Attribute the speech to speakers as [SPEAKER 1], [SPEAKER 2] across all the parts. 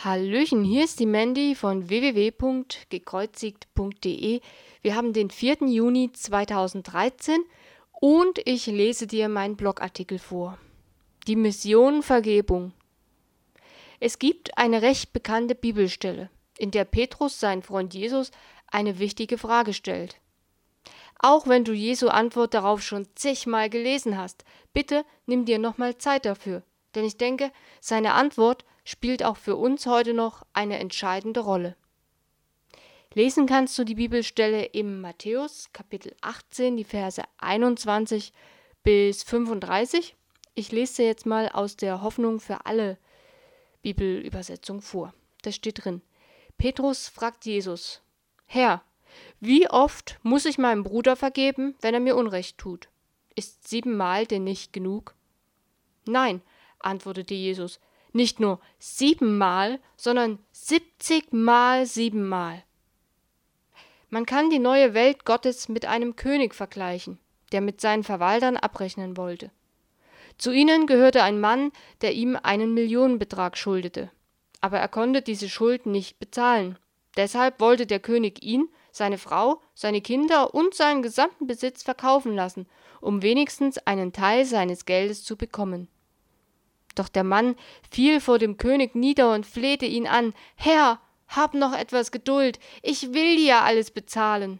[SPEAKER 1] Hallöchen, hier ist die Mandy von www.gekreuzigt.de. Wir haben den 4. Juni 2013 und ich lese dir meinen Blogartikel vor. Die Mission Vergebung. Es gibt eine recht bekannte Bibelstelle, in der Petrus seinen Freund Jesus eine wichtige Frage stellt. Auch wenn du Jesu Antwort darauf schon zigmal gelesen hast, bitte nimm dir nochmal Zeit dafür, denn ich denke, seine Antwort spielt auch für uns heute noch eine entscheidende Rolle. Lesen kannst du die Bibelstelle im Matthäus Kapitel 18, die Verse 21 bis 35. Ich lese dir jetzt mal aus der Hoffnung für alle Bibelübersetzung vor. Da steht drin: Petrus fragt Jesus: Herr, wie oft muss ich meinem Bruder vergeben, wenn er mir Unrecht tut? Ist 7-mal denn nicht genug? Nein, antwortete Jesus, nicht nur 7-mal, sondern 70-mal 7-mal. Man kann die neue Welt Gottes mit einem König vergleichen, der mit seinen Verwaltern abrechnen wollte. Zu ihnen gehörte ein Mann, der ihm einen Millionenbetrag schuldete. Aber er konnte diese Schuld nicht bezahlen. Deshalb wollte der König ihn, seine Frau, seine Kinder und seinen gesamten Besitz verkaufen lassen, um wenigstens einen Teil seines Geldes zu bekommen. Doch der Mann fiel vor dem König nieder und flehte ihn an: Herr, hab noch etwas Geduld, ich will dir alles bezahlen.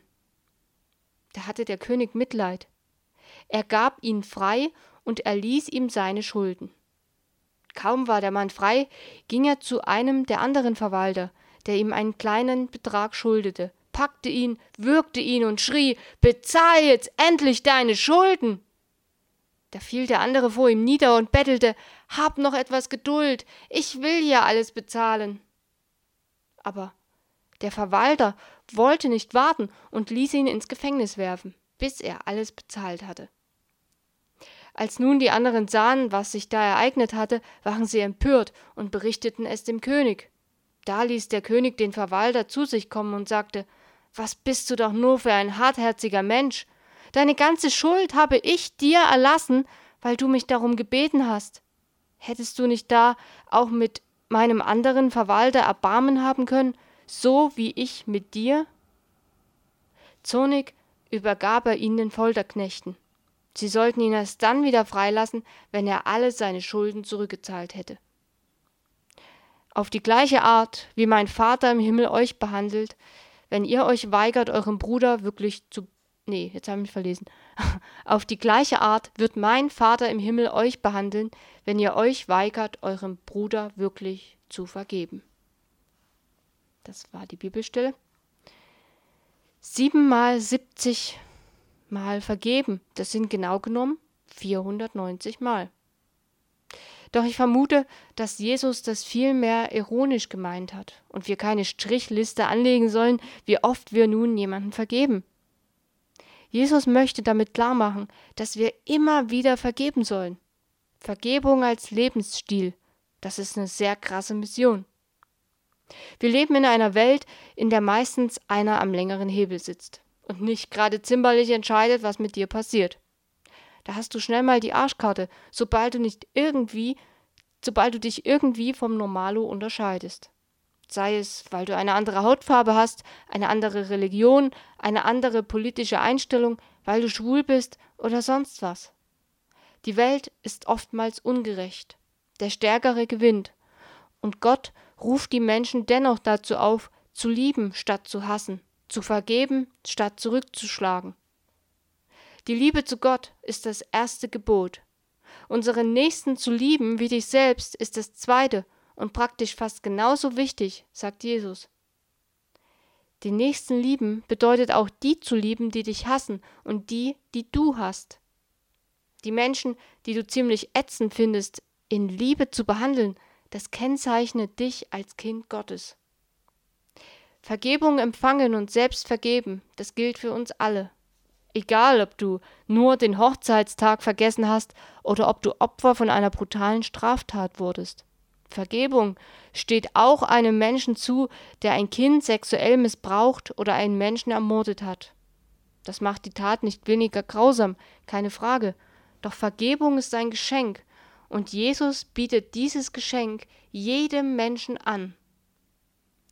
[SPEAKER 1] Da hatte der König Mitleid. Er gab ihn frei und erließ ihm seine Schulden. Kaum war der Mann frei, ging er zu einem der anderen Verwalter, der ihm einen kleinen Betrag schuldete, packte ihn, würgte ihn und schrie: Bezahl jetzt endlich deine Schulden! Da fiel der andere vor ihm nieder und bettelte: Hab noch etwas Geduld, ich will ja alles bezahlen. Aber der Verwalter wollte nicht warten und ließ ihn ins Gefängnis werfen, bis er alles bezahlt hatte. Als nun die anderen sahen, was sich da ereignet hatte, waren sie empört und berichteten es dem König. Da ließ der König den Verwalter zu sich kommen und sagte: Was bist du doch nur für ein hartherziger Mensch? Deine ganze Schuld habe ich dir erlassen, weil du mich darum gebeten hast. Hättest du nicht da auch mit meinem anderen Verwalter Erbarmen haben können, so wie ich mit dir? Zornig übergab er ihn den Folterknechten. Sie sollten ihn erst dann wieder freilassen, wenn er alle seine Schulden zurückgezahlt hätte. Auf die gleiche Art, wie mein Vater im Himmel euch behandelt, wenn ihr euch weigert, eurem Bruder wirklich zu... Auf die gleiche Art wird mein Vater im Himmel euch behandeln, wenn ihr euch weigert, eurem Bruder wirklich zu vergeben. Das war die Bibelstelle. 7-mal 70-mal vergeben, das sind genau genommen 490 Mal. Doch ich vermute, dass Jesus das vielmehr ironisch gemeint hat und wir keine Strichliste anlegen sollen, wie oft wir nun jemandem vergeben. Jesus möchte damit klarmachen, dass wir immer wieder vergeben sollen. Vergebung als Lebensstil, das ist eine sehr krasse Mission. Wir leben in einer Welt, in der meistens einer am längeren Hebel sitzt und nicht gerade zimperlich entscheidet, was mit dir passiert. Da hast du schnell mal die Arschkarte, sobald du dich irgendwie vom Normalo unterscheidest. Sei es, weil du eine andere Hautfarbe hast, eine andere Religion, eine andere politische Einstellung, weil du schwul bist oder sonst was. Die Welt ist oftmals ungerecht. Der Stärkere gewinnt. Und Gott ruft die Menschen dennoch dazu auf, zu lieben statt zu hassen, zu vergeben statt zurückzuschlagen. Die Liebe zu Gott ist das erste Gebot. Unseren Nächsten zu lieben wie dich selbst ist das zweite und praktisch fast genauso wichtig, sagt Jesus. Den Nächsten lieben bedeutet auch die zu lieben, die dich hassen und die du hast. Die Menschen, die du ziemlich ätzend findest, in Liebe zu behandeln, das kennzeichnet dich als Kind Gottes. Vergebung empfangen und selbst vergeben, das gilt für uns alle. Egal, ob du nur den Hochzeitstag vergessen hast oder ob du Opfer von einer brutalen Straftat wurdest. Vergebung steht auch einem Menschen zu, der ein Kind sexuell missbraucht oder einen Menschen ermordet hat. Das macht die Tat nicht weniger grausam, keine Frage. Doch Vergebung ist ein Geschenk und Jesus bietet dieses Geschenk jedem Menschen an.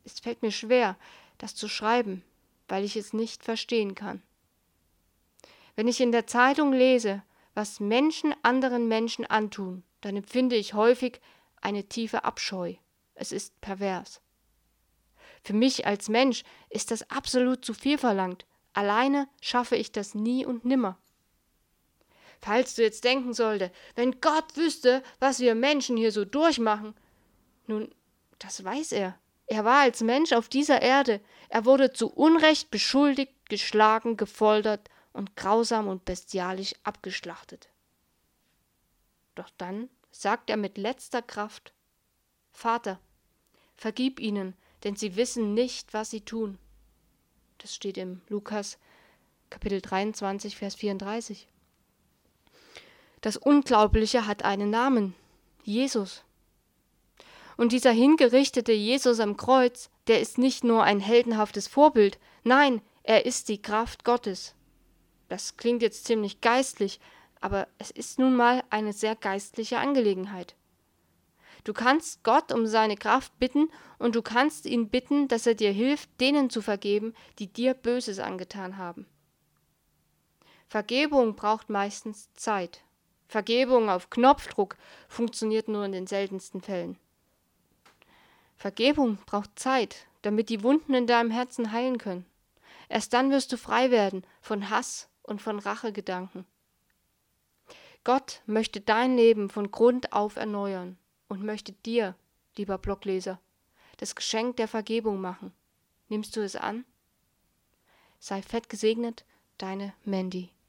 [SPEAKER 1] Es fällt mir schwer, das zu schreiben, weil ich es nicht verstehen kann. Wenn ich in der Zeitung lese, was Menschen anderen Menschen antun, dann empfinde ich häufig eine tiefe Abscheu. Es ist pervers. Für mich als Mensch ist das absolut zu viel verlangt. Alleine schaffe ich das nie und nimmer. Falls du jetzt denken sollte, wenn Gott wüsste, was wir Menschen hier so durchmachen. Nun, das weiß er. Er war als Mensch auf dieser Erde. Er wurde zu Unrecht beschuldigt, geschlagen, gefoltert und grausam und bestialisch abgeschlachtet. Doch dann sagt er mit letzter Kraft: Vater, vergib ihnen, denn sie wissen nicht, was sie tun. Das steht im Lukas Kapitel 23, Vers 34. Das Unglaubliche hat einen Namen: Jesus. Und dieser hingerichtete Jesus am Kreuz, der ist nicht nur ein heldenhaftes Vorbild, nein, er ist die Kraft Gottes. Das klingt jetzt ziemlich geistlich, aber es ist nun mal eine sehr geistliche Angelegenheit. Du kannst Gott um seine Kraft bitten und du kannst ihn bitten, dass er dir hilft, denen zu vergeben, die dir Böses angetan haben. Vergebung braucht meistens Zeit. Vergebung auf Knopfdruck funktioniert nur in den seltensten Fällen. Vergebung braucht Zeit, damit die Wunden in deinem Herzen heilen können. Erst dann wirst du frei werden von Hass und von Rachegedanken. Gott möchte dein Leben von Grund auf erneuern und möchte dir, lieber Blogleser, das Geschenk der Vergebung machen. Nimmst du es an? Sei fett gesegnet, deine Mandy.